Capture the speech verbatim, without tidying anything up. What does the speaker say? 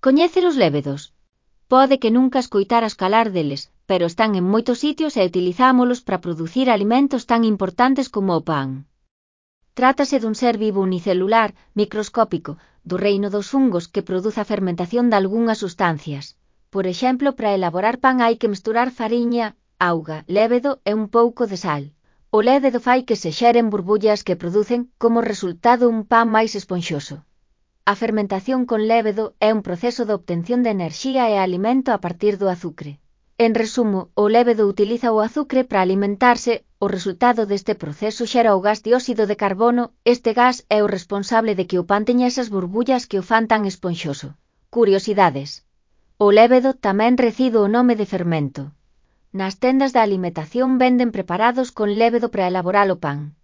Coñecer os lévedos? Pode que nunca escoitaras calar deles, pero están en moitos sitios e utilizámolos para producir alimentos tan importantes como o pan. Trátase dun ser vivo unicelular, microscópico, do reino dos fungos que produce a fermentación de algunhas sustancias. Por exemplo, para elaborar pan hai que mesturar fariña, auga, lévedo e un pouco de sal. O lévedo fai que se xeren burbullas que producen como resultado un pan máis esponxoso. A fermentación con lévedo é un proceso de obtención de enerxía e alimento a partir do azucre. En resumo, o lévedo utiliza o azucre para alimentarse. O resultado deste proceso xera o gas dióxido de carbono. Este gas é o responsable de que o pan teña esas burbullas que o fan tan esponxoso. Curiosidades. O lévedo tamén recibe o nome de fermento. Nas tendas da alimentación venden preparados con lévedo para elaborar o pan.